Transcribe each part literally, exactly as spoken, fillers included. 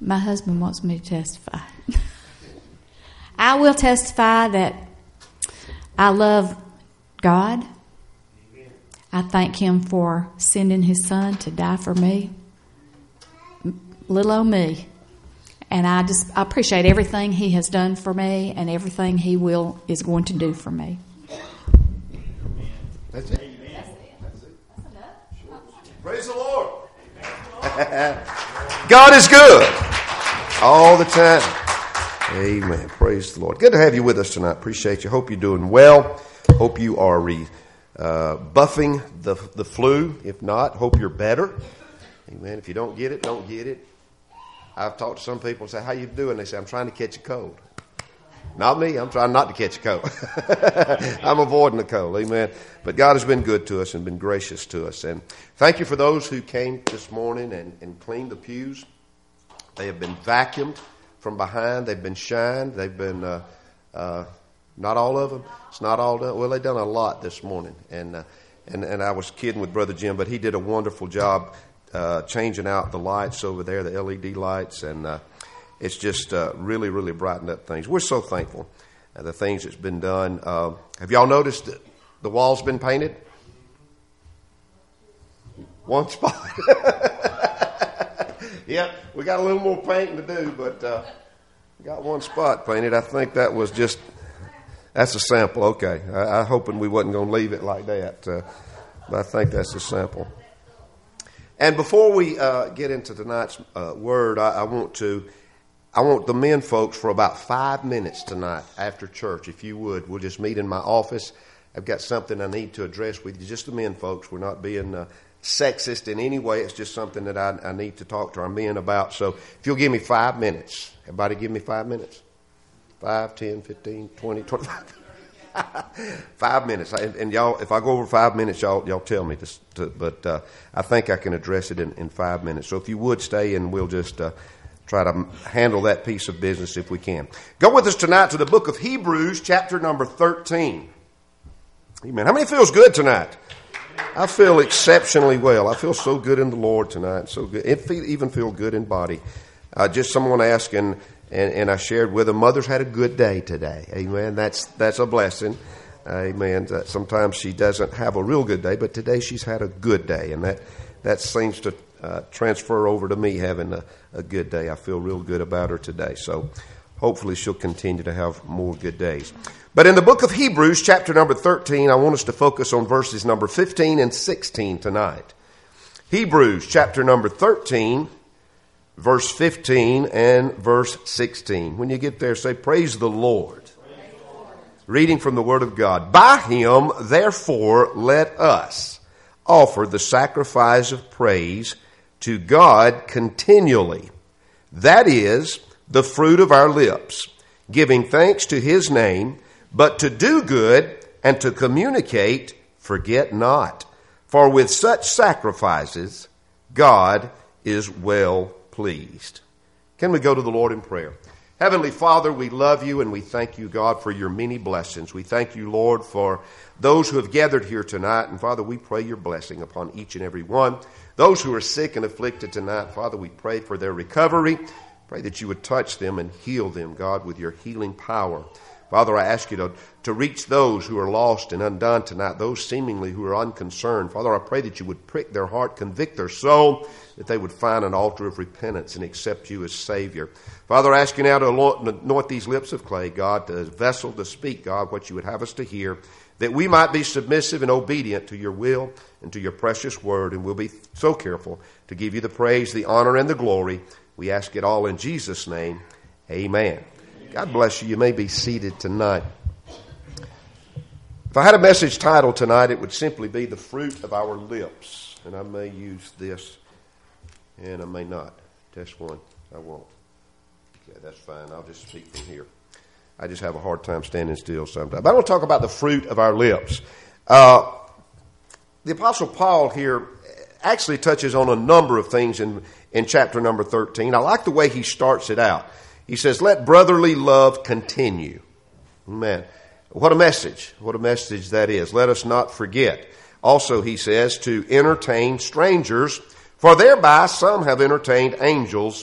My husband wants me to testify. I will testify that I love God. I thank Him for sending His Son to die for me. Little old me. And I just I appreciate everything He has done for me and everything He will is going to do for me. That's it. That's it. That's it. Praise the Lord. God is good all the time. Amen. Praise the Lord. Good to have you with us tonight. Appreciate you. Hope you're doing well. Hope you are re, uh, buffing the the flu. If not, hope you're better. Amen. If you don't get it, don't get it. I've talked to some people and say, "How you doing?" They say, "I'm trying to catch a cold." Not me. I'm trying not to catch a cold. I'm avoiding the cold. Amen. But God has been good to us and been gracious to us. And thank you for those who came this morning and, and cleaned the pews. They have been vacuumed from behind. They've been shined. They've been, uh, uh, not all of them. It's not all done. Well, they've done a lot this morning. And, uh, and, and I was kidding with Brother Jim, but he did a wonderful job uh, changing out the lights over there, the L E D lights, and uh, it's just uh, really, really brightened up things. We're so thankful for the things that's been done. Uh, have y'all noticed that the wall's been painted? One spot. Yeah, we got a little more painting to do, but uh, we got one spot painted. I think that was just, that's a sample. Okay. I, I hoping we wasn't going to leave it like that, uh, but I think that's a sample. And before we uh, get into tonight's uh, word, I, I want to... I want the men folks for about five minutes tonight after church, if you would. We'll just meet in my office. I've got something I need to address with you. Just the men folks. We're not being uh, sexist in any way. It's just something that I, I need to talk to our men about. So if you'll give me five minutes. Everybody give me five minutes? Five, ten, fifteen, twenty, twenty-five. Five minutes. And, and y'all, if I go over five minutes, y'all y'all tell me. To, to, but uh, I think I can address it in, in five minutes. So if you would stay and we'll just... Uh, try to handle that piece of business if we can. Go with us tonight to the book of Hebrews, chapter number thirteen. Amen. How many feels good tonight? I feel exceptionally well. I feel so good in the Lord tonight. So good. It feel, even feel good in body. Uh, just someone asked, and, and, and I shared with them, Mother's had a good day today. Amen. That's that's a blessing. Amen. Uh, sometimes she doesn't have a real good day, but today she's had a good day, and that that seems to uh, transfer over to me having a, a good day. I feel real good about her today. So hopefully she'll continue to have more good days. But in the book of Hebrews, chapter number thirteen, I want us to focus on verses number fifteen and sixteen tonight. Hebrews, chapter number thirteen, verse fifteen and verse sixteen. When you get there, say, "Praise the Lord." Praise the Lord. Reading from the Word of God. "By Him, therefore, let us offer the sacrifice of praise to God continually. That is, the fruit of our lips, giving thanks to His name, but to do good and to communicate, forget not. For with such sacrifices, God is well pleased." Can we go to the Lord in prayer? Heavenly Father, we love you and we thank you, God, for your many blessings. We thank you, Lord, for those who have gathered here tonight. And Father, we pray your blessing upon each and every one. Those who are sick and afflicted tonight, Father, we pray for their recovery. Pray that you would touch them and heal them, God, with your healing power. Father, I ask you to, to reach those who are lost and undone tonight, those seemingly who are unconcerned. Father, I pray that you would prick their heart, convict their soul, that they would find an altar of repentance and accept you as Savior. Father, I ask you now to anoint these lips of clay, God, as a vessel to speak, God, what you would have us to hear, that we might be submissive and obedient to your will and to your precious word, and we'll be so careful to give you the praise, the honor, and the glory. We ask it all in Jesus' name. Amen. God bless you. You may be seated tonight. If I had a message title tonight, it would simply be "The Fruit of Our Lips." And I may use this, and I may not. Test one. I won't. Okay, that's fine. I'll just speak from here. I just have a hard time standing still sometimes. But I want to talk about the fruit of our lips. Uh, the Apostle Paul here actually touches on a number of things in, in chapter number thirteen. I like the way he starts it out. He says, "Let brotherly love continue." Amen. What a message. What a message that is. Let us not forget. Also, he says, to entertain strangers, for thereby some have entertained angels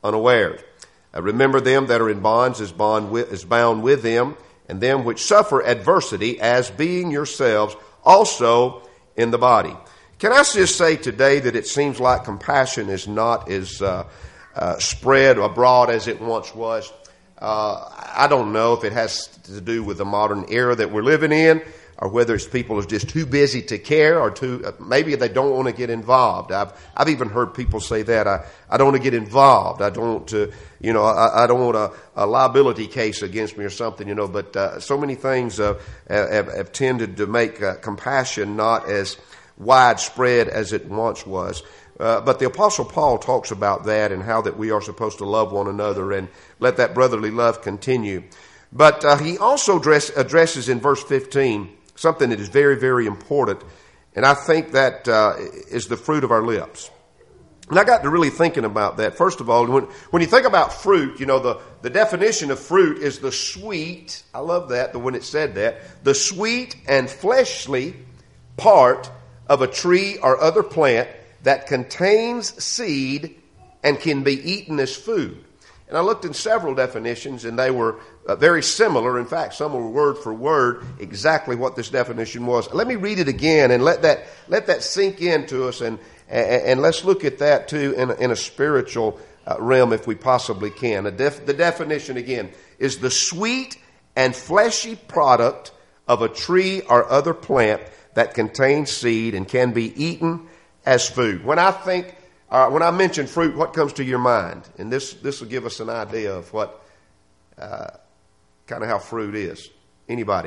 unawares. Uh, remember them that are in bonds as, bond with, as bound with them, and them which suffer adversity, as being yourselves also in the body. Can I just say today that it seems like compassion is not as uh, uh, spread abroad as it once was? Uh, I don't know if it has to do with the modern era that we're living in, or whether it's people are just too busy to care, or too, uh, maybe they don't want to get involved. I've, I've even heard people say that. I, I don't want to get involved. I don't want to, you know, I, I don't want a, a liability case against me or something, you know, but uh, so many things uh, have, have tended to make uh, compassion not as widespread as it once was. Uh, but the Apostle Paul talks about that and how that we are supposed to love one another and let that brotherly love continue. But uh, he also address, addresses in verse fifteen something that is very, very important, and I think that uh, is the fruit of our lips. And I got to really thinking about that. First of all, when, when you think about fruit, you know, the, the definition of fruit is the sweet, I love that, the when it said that, the sweet and fleshly part of a tree or other plant that contains seed and can be eaten as food. And I looked in several definitions, and they were uh, very similar. In fact, some were word for word exactly what this definition was. Let me read it again and let that let that sink into us, and and, and let's look at that too in a, in a spiritual uh, realm if we possibly can. A def, the definition again is the sweet and fleshy product of a tree or other plant that contains seed and can be eaten as food. When I think, uh, when I mention fruit, what comes to your mind? And this this will give us an idea of what, uh, kind of how fruit is. Anybody?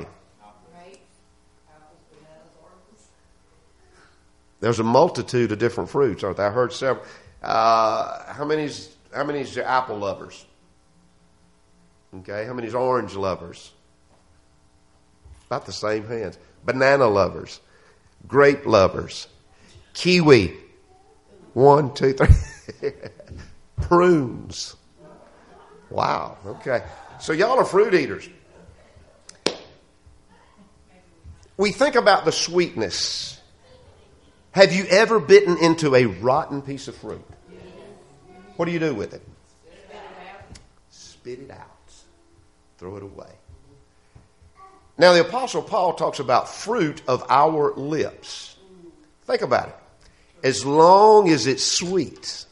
There's a multitude of different fruits, aren't there? I heard several. Uh, how many's how many's apple lovers? Okay, how many's orange lovers? About the same hands. Banana lovers, grape lovers, kiwi, one, two, three, prunes. Wow, okay. So y'all are fruit eaters. We think about the sweetness. Have you ever bitten into a rotten piece of fruit? What do you do with it? Spit it out. Throw it away. Now, the Apostle Paul talks about fruit of our lips. Think about it. As long as it's sweet,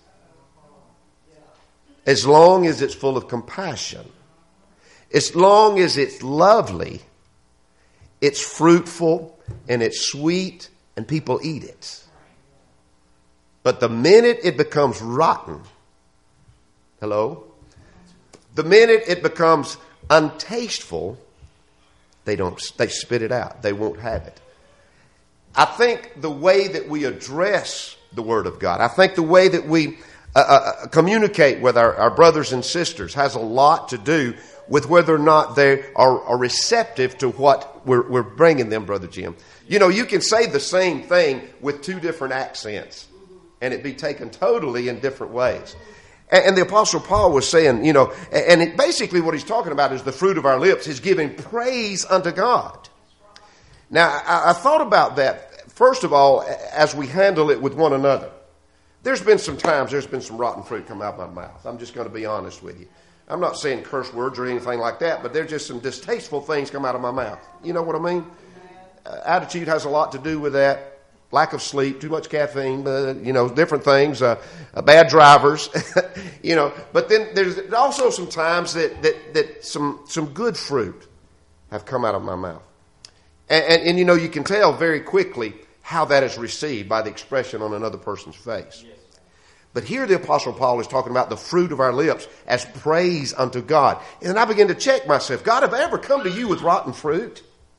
as long as it's full of compassion, as long as it's lovely, it's fruitful and it's sweet and people eat it. But the minute it becomes rotten, hello? The minute it becomes untasteful, They don't. They spit it out. They won't have it. I think the way that we address the Word of God, I think the way that we uh, uh, communicate with our, our brothers and sisters has a lot to do with whether or not they are, are receptive to what we're, we're bringing them, Brother Jim. You know, you can say the same thing with two different accents, and it be taken totally in different ways. And the Apostle Paul was saying, you know, and it, basically what he's talking about is the fruit of our lips is giving praise unto God. Now, I, I thought about that, first of all, as we handle it with one another. There's been some times there's been some rotten fruit come out of my mouth. I'm just going to be honest with you. I'm not saying curse words or anything like that, but there's just some distasteful things come out of my mouth. You know what I mean? Uh, attitude has a lot to do with that. Lack of sleep, too much caffeine, uh, you know, different things, uh, uh, bad drivers, you know. But then there's also some times that, that, that some some good fruit have come out of my mouth. And, and, and, you know, you can tell very quickly how that is received by the expression on another person's face. Yes. But here the Apostle Paul is talking about the fruit of our lips as praise unto God. And I begin to check myself. God, have I ever come to you with rotten fruit?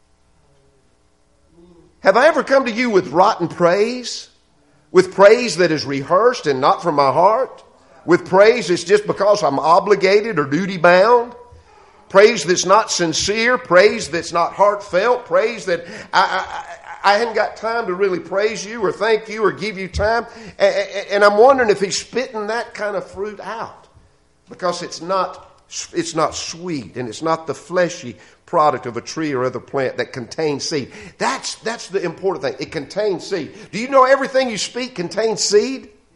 Have I ever come to you with rotten praise? With praise that is rehearsed and not from my heart? With praise that's just because I'm obligated or duty bound? Praise that's not sincere? Praise that's not heartfelt? Praise that I, I, I hadn't got time to really praise you or thank you or give you time? And, and I'm wondering if he's spitting that kind of fruit out. Because it's not, it's not sweet and it's not the fleshy product of a tree or other plant that contains seed. That's that's the important thing. It contains seed. Do you know everything you speak contains seed?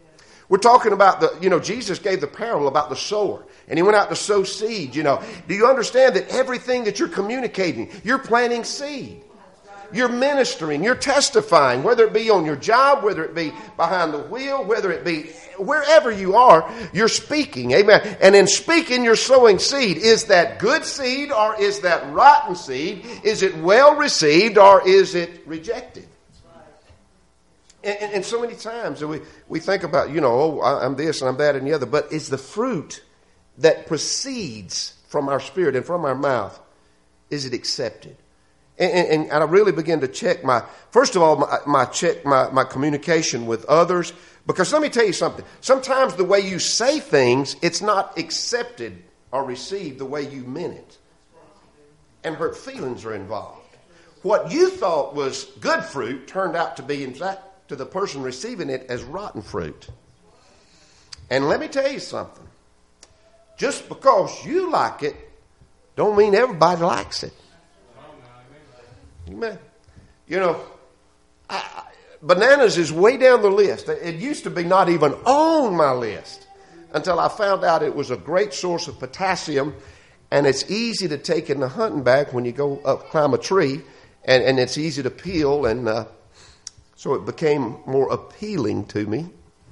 We're talking about the, you know, Jesus gave the parable about the sower. And he went out to sow seed, you know. Do you understand that everything that you're communicating, you're planting seed? You're ministering, you're testifying, whether it be on your job, whether it be behind the wheel, whether it be wherever you are, you're speaking. Amen. And in speaking, you're sowing seed. Is that good seed or is that rotten seed? Is it well received or is it rejected? And, and, and so many times we, we think about, you know, oh, I'm this and I'm that and the other. But it's the fruit that proceeds from our spirit and from our mouth. Is it accepted? And, and, and I really begin to check my, first of all, my, my check my, my communication with others. Because let me tell you something. Sometimes the way you say things, it's not accepted or received the way you meant it. And hurt feelings are involved. What you thought was good fruit turned out to be, in fact, to the person receiving it as rotten fruit. And let me tell you something. Just because you like it, don't mean everybody likes it. Amen. You know, I, bananas is way down the list. It used to be not even on my list until I found out it was a great source of potassium, and it's easy to take in the hunting bag when you go up climb a tree, and, and it's easy to peel, and uh, so it became more appealing to me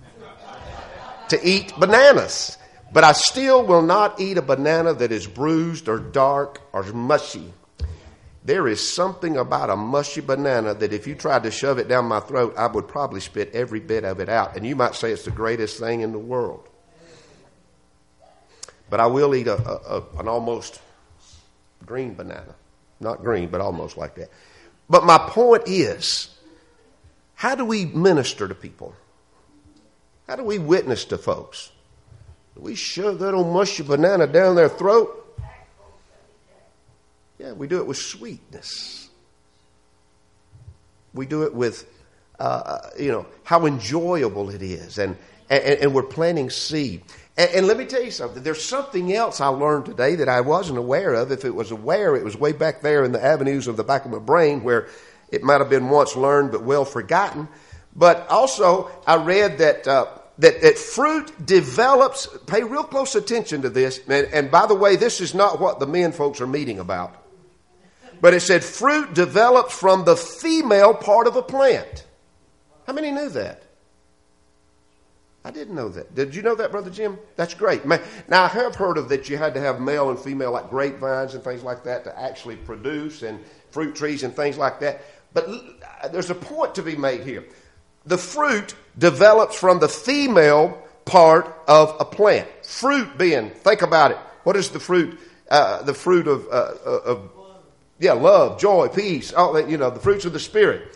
to eat bananas. But I still will not eat a banana that is bruised or dark or mushy. There is something about a mushy banana that if you tried to shove it down my throat, I would probably spit every bit of it out. And you might say it's the greatest thing in the world. But I will eat a, a, a, an almost green banana. Not green, but almost like that. But my point is, how do we minister to people? How do we witness to folks? Do we shove that old mushy banana down their throat? Yeah, we do it with sweetness. We do it with, uh, you know, how enjoyable it is. And, and, and we're planting seed. And, and let me tell you something. There's something else I learned today that I wasn't aware of. If it was aware, it was way back there in the avenues of the back of my brain where it might have been once learned but well forgotten. But also, I read that... Uh, That, that fruit develops, pay real close attention to this. And, and by the way, this is not what the men folks are meeting about. But it said fruit develops from the female part of a plant. How many knew that? I didn't know that. Did you know that, Brother Jim? That's great. Now, I have heard of that you had to have male and female, like grapevines and things like that, to actually produce, and fruit trees and things like that. But there's a point to be made here. The fruit develops from the female part of a plant. Fruit being, think about it. What is the fruit? Uh, the fruit of, uh, of, yeah, love, joy, peace, all that, you know, the fruits of the Spirit.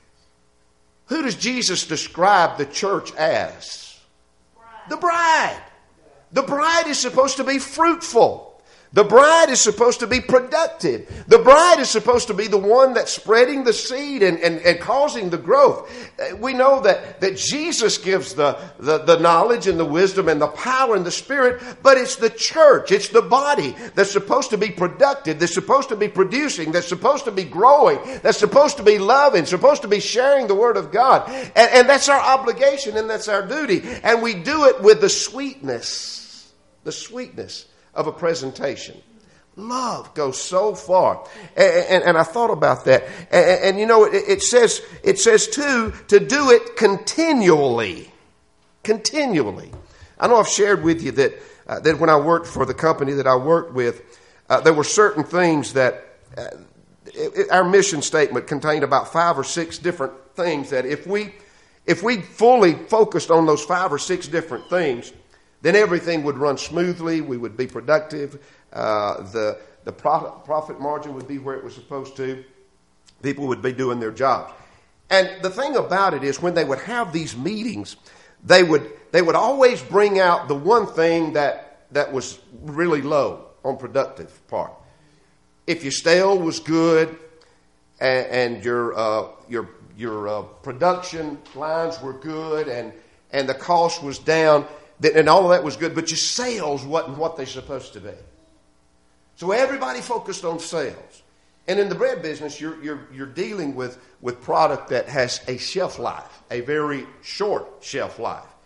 Who does Jesus describe the church as? Bride. The bride. The bride is supposed to be fruitful. The bride is supposed to be productive. The bride is supposed to be the one that's spreading the seed and, and, and causing the growth. We know that, that Jesus gives the, the, the knowledge and the wisdom and the power and the Spirit, but it's the church, it's the body that's supposed to be productive, that's supposed to be producing, that's supposed to be growing, that's supposed to be loving, supposed to be sharing the Word of God. And, and that's our obligation and that's our duty. And we do it with the sweetness, the sweetness of a presentation. Love goes so far. And, and, and I thought about that. And, and you know, it, it says, it says too, to do it continually. Continually. I know I've shared with you that, uh, that when I worked for the company that I worked with, uh, there were certain things that uh, it, it, our mission statement contained about five or six different things that if we, if we fully focused on those five or six different things, then everything would run smoothly. We would be productive. Uh, the the profit, profit margin would be where it was supposed to. People would be doing their jobs. And the thing about it is when they would have these meetings, they would they would always bring out the one thing that, that was really low on productive part. If your stale was good and, and your uh, your your uh, production lines were good and, and the cost was down, and all of that was good, but your sales wasn't what they're supposed to be. So everybody focused on sales. And in the bread business, you're you're you're dealing with, with product that has a shelf life, a very short shelf life.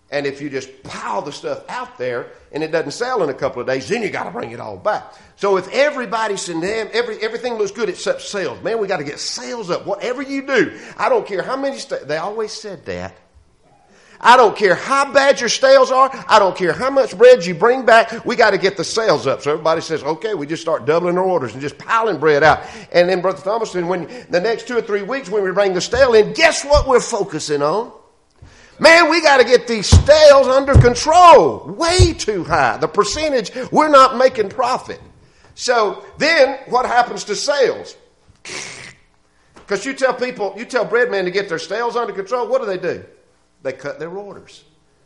And if you just pile the stuff out there and it doesn't sell in a couple of days, then you got to bring it all back. So if everybody's saying, damn, every, everything looks good except sales, man, we got to get sales up. Whatever you do, I don't care how many, st- they always said that. I don't care how bad your sales are. I don't care how much bread you bring back. We got to get the sales up. So everybody says, okay, we just start doubling our orders and just piling bread out. And then Brother Thomas said, when the next two or three weeks when we bring the stale in, guess what we're focusing on? Man, we got to get these stales under control. Way too high. The percentage, we're not making profit. So then what happens to sales? Because you tell people, you tell bread men to get their stales under control, what do they do? They cut their orders.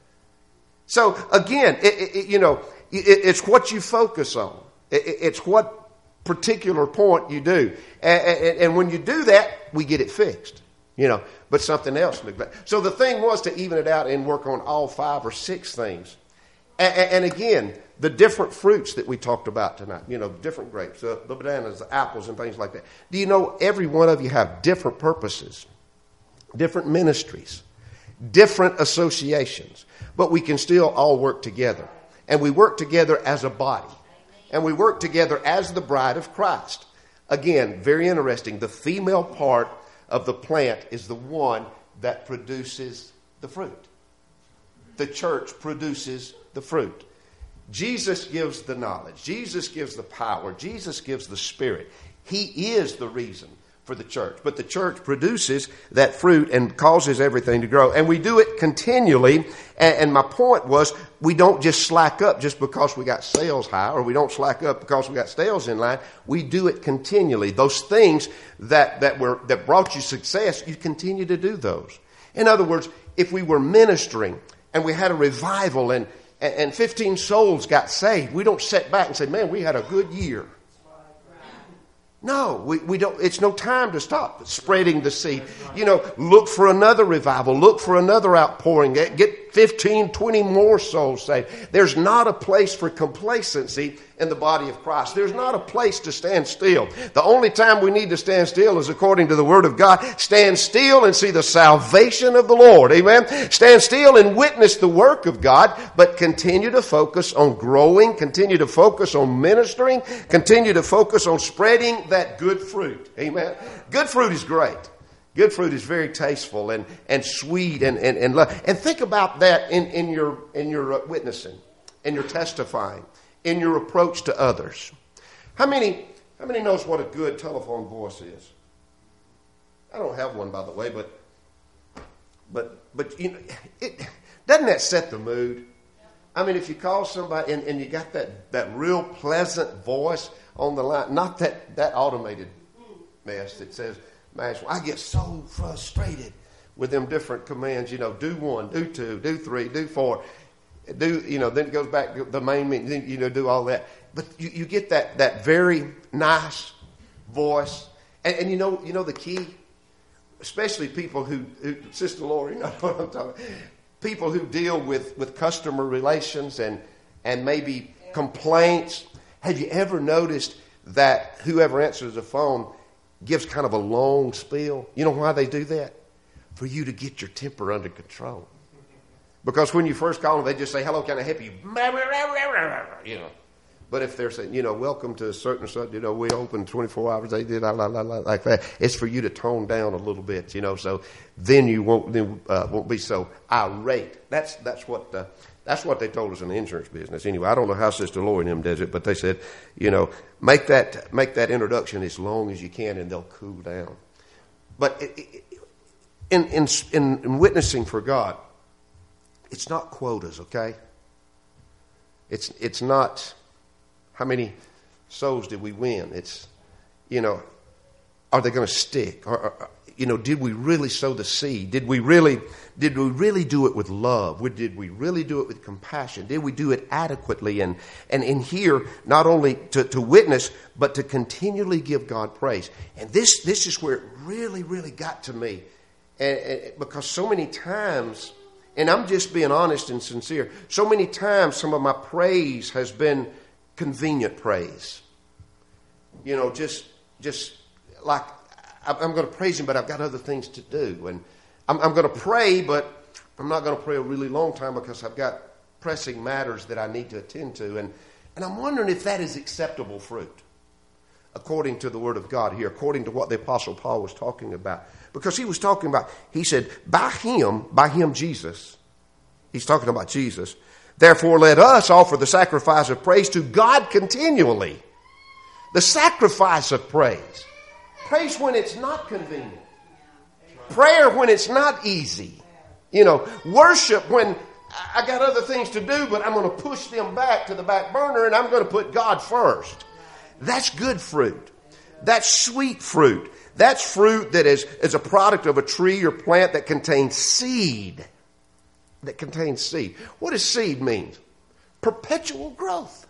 So again, it, it, you know, it, it's what you focus on. It, it's what particular point you do. And, and, and when you do that, we get it fixed. You know, but something else. So the thing was to even it out and work on all five or six things. And, and again, the different fruits that we talked about tonight, you know, different grapes, uh, the bananas, the apples, and things like that. Do you know every one of you have different purposes, different ministries, different associations, but we can still all work together. And we work together as a body. And we work together as the bride of Christ. Again, very interesting. The female part of the plant is the one that produces the fruit. The church produces the fruit. Jesus gives the knowledge. Jesus gives the power. Jesus gives the Spirit. He is the reason for the church. But the church produces that fruit and causes everything to grow. And we do it continually. And, and my point was, we don't just slack up just because we got sales high, or we don't slack up because we got sales in line. We do it continually. Those things that, that were that brought you success, you continue to do those. In other words, if we were ministering and we had a revival and, and fifteen souls got saved, we don't sit back and say, man, we had a good year. No, we, we don't. It's no time to stop spreading the seed. You know, look for another revival. Look for another outpouring. Get, get fifteen, twenty more souls saved. There's not a place for complacency in the body of Christ. There's not a place to stand still. The only time we need to stand still is according to the Word of God. Stand still and see the salvation of the Lord. Amen. Stand still and witness the work of God, but continue to focus on growing, continue to focus on ministering, continue to focus on spreading that good fruit. Amen. Good fruit is great. Good fruit is very tasteful and, and sweet and, and, and love. And think about that in, in your, in your uh, witnessing, in your testifying, in your approach to others. How many, how many knows what a good telephone voice is? I don't have one, by the way, but, but, but you know, it, doesn't that set the mood? I mean, if you call somebody and, and you got that, that real pleasant voice on the line, not that, that automated mess that says, man, I get so frustrated with them different commands, you know, do one, do two, do three, do four, do, you know, then it goes back to the main meeting, you know, do all that. But you, you get that, that very nice voice. And, and you know, you know the key, especially people who, who Sister Lori, you know what I'm talking about, people who deal with, with customer relations and, and maybe complaints. Have you ever noticed that whoever answers the phone gives kind of a long spiel? You know why they do that? For you to get your temper under control. Because when you first call them, they just say, hello, can I help you? You know. But if they're saying, you know, welcome to a certain, you know, we open twenty-four hours, they did, like that. It's for you to tone down a little bit, you know, so then you won't then, uh, won't be so irate. That's that's what uh, that's what they told us in the insurance business. Anyway, I don't know how Sister Lori and them does it, but they said, you know, make that make that introduction as long as you can, and they'll cool down. But it, it, in, in in in witnessing for God, it's not quotas, okay? It's it's not how many souls did we win. It's, you know, are they going to stick? Or, or, you know, did we really sow the seed? Did we really did we really do it with love? Did we really do it with compassion? Did we do it adequately? And and in here, not only to, to witness, but to continually give God praise. And this this is where it really, really got to me. And, and because so many times, and I'm just being honest and sincere, so many times some of my praise has been convenient praise. You know, just just like I'm going to praise him, but I've got other things to do. And I'm, I'm going to pray, but I'm not going to pray a really long time because I've got pressing matters that I need to attend to. And, and I'm wondering if that is acceptable fruit, according to the Word of God here, according to what the Apostle Paul was talking about. Because he was talking about, he said, by him, by him Jesus, he's talking about Jesus, therefore let us offer the sacrifice of praise to God continually. The sacrifice of praise. Praise when it's not convenient. Prayer when it's not easy. You know, worship when I got other things to do, but I'm going to push them back to the back burner and I'm going to put God first. That's good fruit. That's sweet fruit. That's fruit that is, is a product of a tree or plant that contains seed. That contains seed. What does seed mean? Perpetual growth.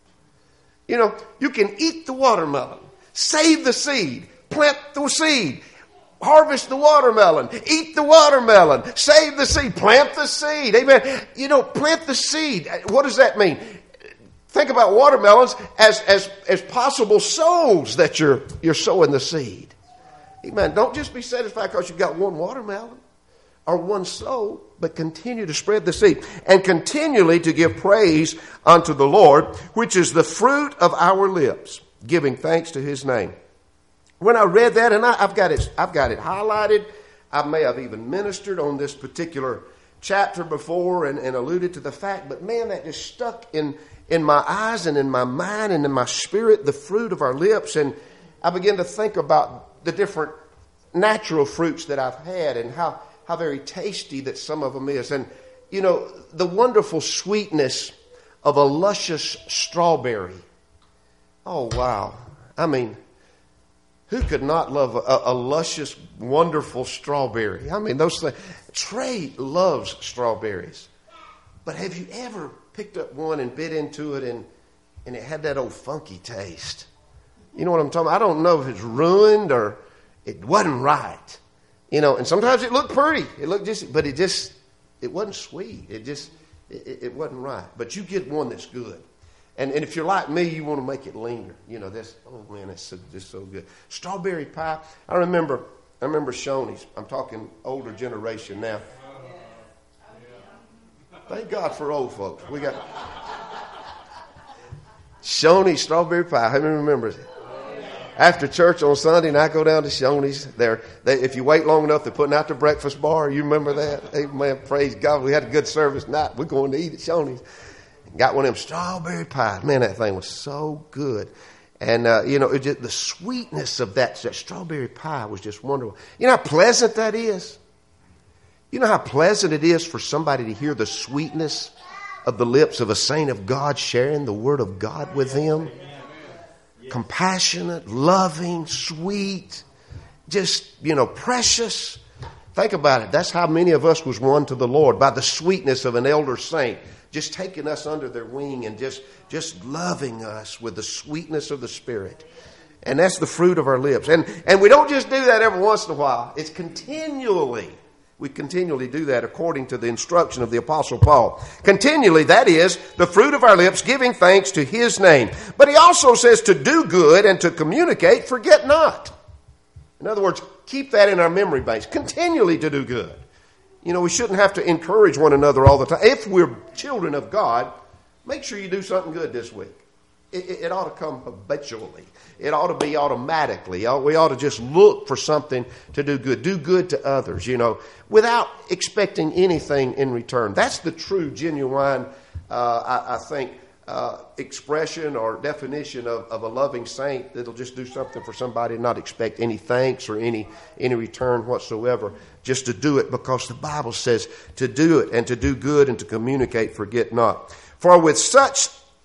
You know, you can eat the watermelon, save the seed, plant the seed, harvest the watermelon, eat the watermelon, save the seed, plant the seed. Amen. You know, plant the seed. What does that mean? Think about watermelons as, as, as possible souls that you're, you're sowing the seed. Amen. Don't just be satisfied because you've got one watermelon or one soul, but continue to spread the seed and continually to give praise unto the Lord, which is the fruit of our lips, giving thanks to his name. When I read that, and I, I've got it, I've got it highlighted. I may have even ministered on this particular chapter before and, and alluded to the fact, but man, that just stuck in, in my eyes and in my mind and in my spirit, the fruit of our lips. And I began to think about the different natural fruits that I've had and how, how very tasty that some of them is. And, you know, the wonderful sweetness of a luscious strawberry. Oh, wow. I mean, who could not love a, a luscious, wonderful strawberry? I mean, those things. Trey loves strawberries. But have you ever picked up one and bit into it and, and it had that old funky taste? You know what I'm talking about? I don't know if it's ruined or it wasn't right. You know, and sometimes it looked pretty. It looked just, but it just, it wasn't sweet. It just, it, it wasn't right. But you get one that's good. And, and if you're like me, you want to make it linger. You know, that's, oh man, that's so, just so good. Strawberry pie. I remember, I remember Shoney's. I'm talking older generation now. Thank God for old folks. We got Shoney's strawberry pie. Who remembers it? After church on Sunday, and I go down to Shoney's. There, they, if you wait long enough, they're putting out the breakfast bar. You remember that? Amen. Praise God. We had a good service night. We're going to eat at Shoney's. Got one of them strawberry pies. Man, that thing was so good. And, uh, you know, it just, the sweetness of that, that strawberry pie was just wonderful. You know how pleasant that is? You know how pleasant it is for somebody to hear the sweetness of the lips of a saint of God sharing the word of God with them? Compassionate, loving, sweet, just, you know, precious. Think about it. That's how many of us was won to the Lord, by the sweetness of an elder saint. Just taking us under their wing and just, just loving us with the sweetness of the Spirit. And that's the fruit of our lips. And, and we don't just do that every once in a while. It's continually. We continually do that according to the instruction of the Apostle Paul. Continually, that is, the fruit of our lips, giving thanks to his name. But he also says to do good and to communicate, forget not. In other words, keep that in our memory base. Continually to do good. You know, we shouldn't have to encourage one another all the time. If we're children of God, make sure you do something good this week. It, it, it ought to come habitually. It ought to be automatically. We ought to just look for something to do good. Do good to others, you know, without expecting anything in return. That's the true, genuine, uh, I, I think, uh, expression or definition of, of a loving saint that'll just do something for somebody and not expect any thanks or any, any return whatsoever. Just to do it because the Bible says to do it and to do good and to communicate, forget not. For with such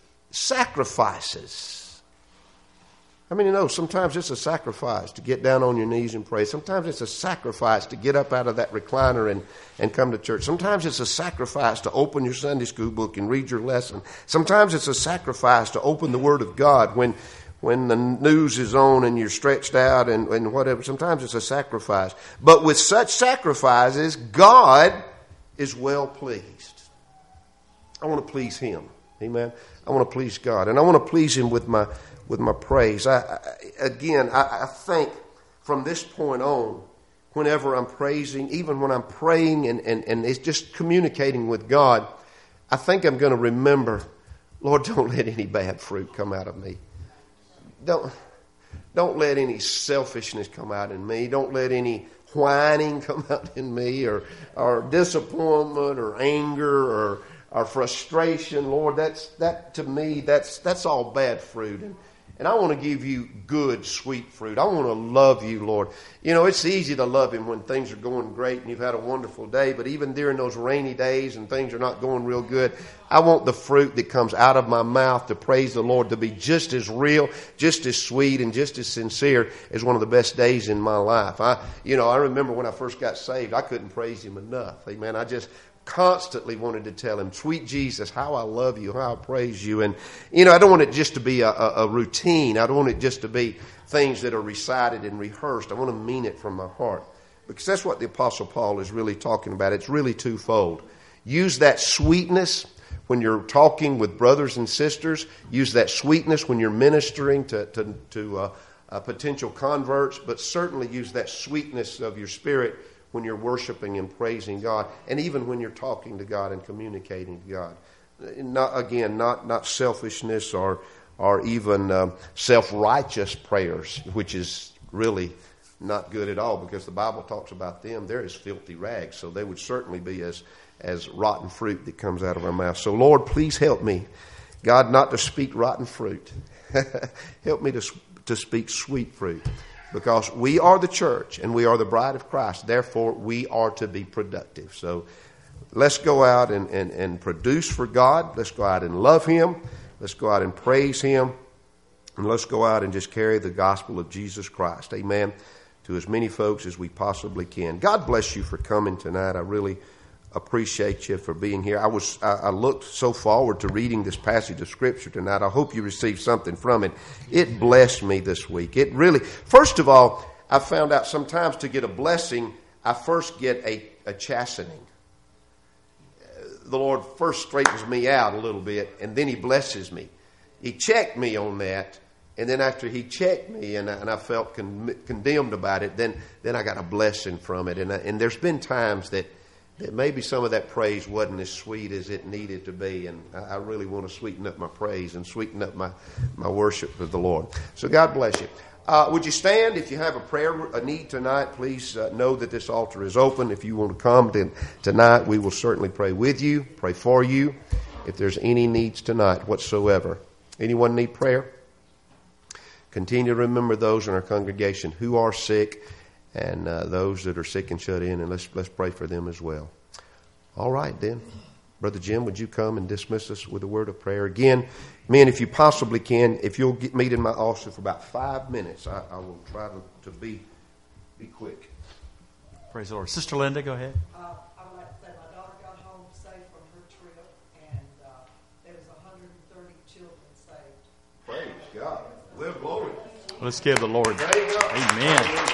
sacrifices, I mean, you know, sometimes it's a sacrifice to get down on your knees and pray. Sometimes it's a sacrifice to get up out of that recliner and, and come to church. Sometimes it's a sacrifice to open your Sunday school book and read your lesson. Sometimes it's a sacrifice to open the Word of God when when the news is on and you're stretched out and, and whatever. Sometimes it's a sacrifice. But with such sacrifices, God is well pleased. I want to please him. Amen. I want to please God. And I want to please him with my with my praise. I, I, again, I, I think from this point on, whenever I'm praising, even when I'm praying and, and, and it's just communicating with God, I think I'm going to remember, Lord, don't let any bad fruit come out of me. Don't, don't let any selfishness come out in me. Don't let any whining come out in me, or, or disappointment or anger or, or frustration. Lord, that's, that to me, that's, that's all bad fruit. And, And I want to give you good, sweet fruit. I want to love you, Lord. You know, it's easy to love Him when things are going great and you've had a wonderful day. But even during those rainy days and things are not going real good, I want the fruit that comes out of my mouth to praise the Lord to be just as real, just as sweet, and just as sincere as one of the best days in my life. I, you know, I remember when I first got saved, I couldn't praise Him enough. Amen. I just constantly wanted to tell Him, sweet Jesus, how I love you, how I praise you. And, you know, I don't want it just to be a, a, a routine. I don't want it just to be things that are recited and rehearsed. I want to mean it from my heart, because that's what the Apostle Paul is really talking about. It's really twofold. Use that sweetness when you're talking with brothers and sisters. Use that sweetness when you're ministering to, to, to uh, uh, potential converts, but certainly use that sweetness of your spirit when you're worshiping and praising God, and even when you're talking to God and communicating to God. Not, again, not, not selfishness or, or even um, self-righteous prayers, which is really not good at all, because the Bible talks about them. They're as filthy rags, so they would certainly be as, as rotten fruit that comes out of our mouth. So, Lord, please help me, God, not to speak rotten fruit. Help me to, to speak sweet fruit. Because we are the church and we are the bride of Christ. Therefore, we are to be productive. So let's go out and, and, and produce for God. Let's go out and love Him. Let's go out and praise Him. And let's go out and just carry the gospel of Jesus Christ. Amen. To as many folks as we possibly can. God bless you for coming tonight. I really appreciate you for being here. I was I, I looked so forward to reading this passage of Scripture tonight. I hope you received something from it. It blessed me this week. It really, first of all, I found out sometimes to get a blessing, I first get a, a chastening. The Lord first straightens me out a little bit, and then He blesses me. He checked me on that, and then after He checked me and I, and I felt con- condemned about it, then then I got a blessing from it. And I, and there's been times that that maybe some of that praise wasn't as sweet as it needed to be. And I really want to sweeten up my praise and sweeten up my, my worship of the Lord. So God bless you. Uh, would you stand? If you have a prayer, a need tonight, please uh, know that this altar is open. If you want to come then tonight, we will certainly pray with you, pray for you, if there's any needs tonight whatsoever. Anyone need prayer? Continue to remember those in our congregation who are sick, and uh, those that are sick and shut in, and let's let's pray for them as well. All right, then. Brother Jim, would you come and dismiss us with a word of prayer? Again, men, if you possibly can, if you'll get, meet in my office for about five minutes, I, I will try to, to be be quick. Praise the Lord. Sister Linda, go ahead. Uh, I would like to say my daughter got home safe from her trip, and uh, there was one hundred thirty children saved. Praise God. Live glory. Let's give the Lord. Amen.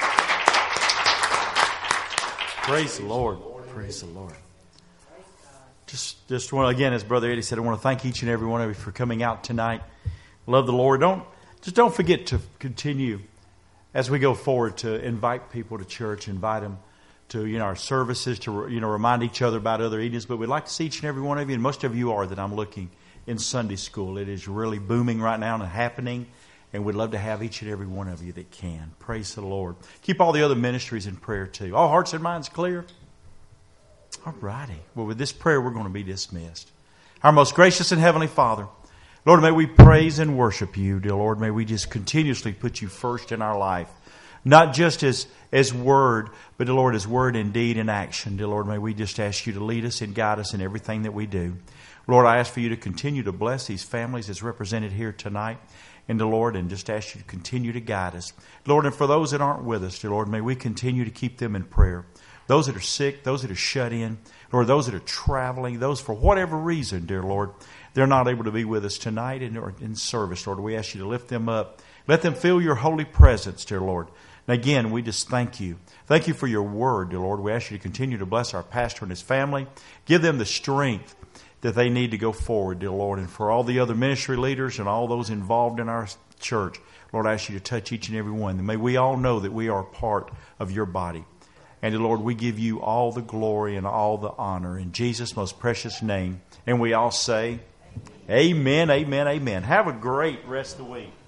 Praise the Lord. Praise the Lord. Just, just want again, as Brother Eddie said, I want to thank each and every one of you for coming out tonight. Love the Lord. Don't just don't forget to continue as we go forward to invite people to church, invite them to you know our services, to you know remind each other about other evenings. But we'd like to see each and every one of you, and most of you are that I'm looking in Sunday school. It is really booming right now and happening. And we'd love to have each and every one of you that can. Praise the Lord. Keep all the other ministries in prayer too. All hearts and minds clear? All righty. Well, with this prayer, we're going to be dismissed. Our most gracious and heavenly Father, Lord, may we praise and worship you, dear Lord. May we just continuously put you first in our life. Not just as, as word, but, dear Lord, as word and deed and action. Dear Lord, may we just ask you to lead us and guide us in everything that we do. Lord, I ask for you to continue to bless these families as represented here tonight. And, dear Lord, and just ask you to continue to guide us. Lord, and for those that aren't with us, dear Lord, may we continue to keep them in prayer. Those that are sick, those that are shut in, Lord, those that are traveling, those for whatever reason, dear Lord, they're not able to be with us tonight in, in service, Lord. We ask you to lift them up. Let them feel your holy presence, dear Lord. And again, we just thank you. Thank you for your word, dear Lord. We ask you to continue to bless our pastor and his family. Give them the strength that they need to go forward, dear Lord. And for all the other ministry leaders and all those involved in our church, Lord, I ask you to touch each and every one. And may we all know that we are part of your body. And dear Lord, we give you all the glory and all the honor in Jesus' most precious name. And we all say, amen, amen, amen. Have a great rest of the week.